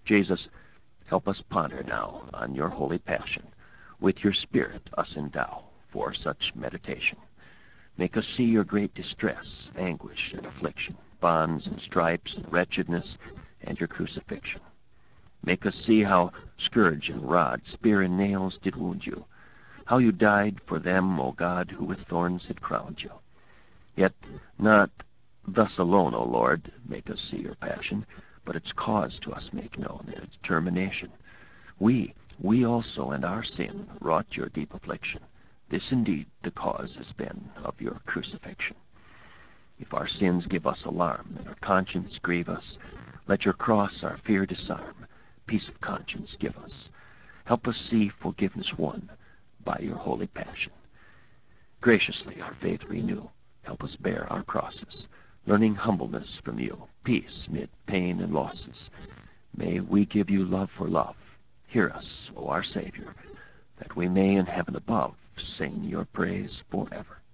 Jesus, help us ponder now on your holy passion. With your Spirit us endow for such meditation. Make us see your great distress, anguish, and affliction, bonds and stripes and wretchedness, and your crucifixion. Make us see how scourge and rod, spear and nails did wound you, how you died for them, O God, who with thorns had crowned you. Yet not thus alone, O Lord, make us see your passion, but its cause to us make known, and its termination. We also and our sin wrought your deep affliction. This indeed the cause has been of your crucifixion. If our sins give us alarm, and our conscience grieve us, let your cross our fear disarm, peace of conscience give us. Help us see forgiveness won by your holy passion. Graciously our faith renew, help us bear our crosses, learning humbleness from you, peace mid pain and losses. May we give you love for love. Hear us, O our Savior, that we may in heaven above sing your praise forever.